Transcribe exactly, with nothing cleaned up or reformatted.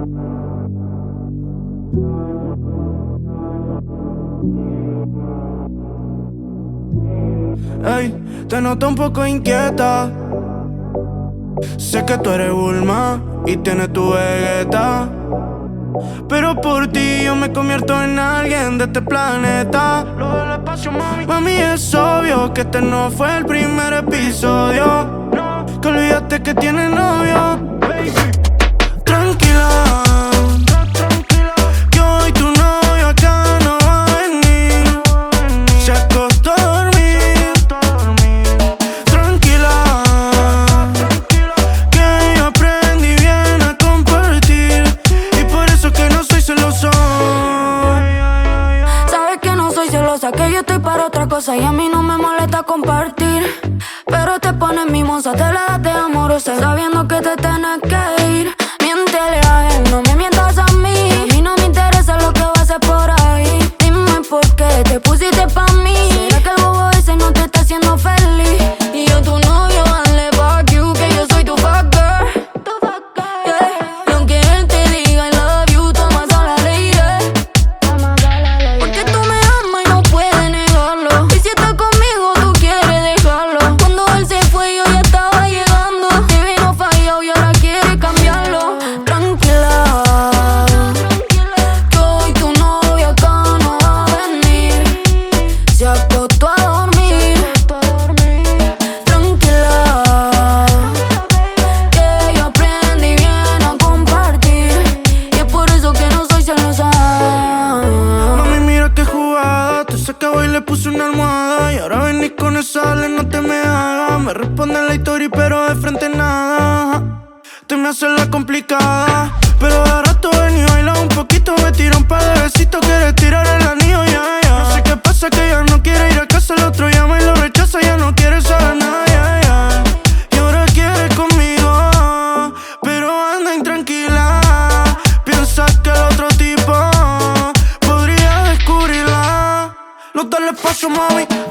Ey, te noto un poco inquieta. Sé que tú eres Bulma y tienes tu Vegeta, pero por ti yo me convierto en alguien de este planeta. Lo del espacio, mami. Mami, es obvio que este no fue el primer episodio. Que olvidaste que tienes novio. Tranquila, que hoy tu novio acá no va a venir. Se acostó a dormir. Tranquila, que yo aprendí bien a compartir, y por eso que no soy celoso. Sabes que no soy celosa, que yo estoy para otra cosa y a mí no me molesta compartir. Pero te pones mimosa, te la das de amorosa, sabiendo que te tienes que ir. Miéntele a él, no me mientas a mí. A mí no me interesa lo que va a hacer por ahí. Dime por qué te pusiste pa' mí. ¿Será que el bobo ese no te está haciendo feliz? Y yo tu novio, dale fuck you, que yo soy tu fuck girl. Yeah. Y aunque él te diga I love you, toma sola lady. Porque tú me amas y no puedes negarlo. Y si estás conmigo, tú quieres dejarlo. Cuando él se fue, yo ya estaba llegando. Te vino fallado y ahora quiere cambiarlo. Tranquila, que hoy tu novio acá no va a venir. Se acostó a dormir. Tranquila, que yo aprendí bien a compartir, y es por eso que no soy celosa. Mami, mira qué jugada. Te sacaba y le puse una almohada, y ahora venís con esa ale, no te me hagas. Me responde la historia, pero de frente nada. Te me haces la complicada, pero de rato ven y baila un poquito. Me tira un par de besitos, quieres tirar el anillo, ya, ya. No sé qué pasa, que ya no quiere ir a casa. El otro llama y lo rechaza, ya no quiere saber nada, ya, ya. Y ahora quiere conmigo, pero anda intranquila. Piensa que el otro tipo podría descubrirla. No dale espacio, mami.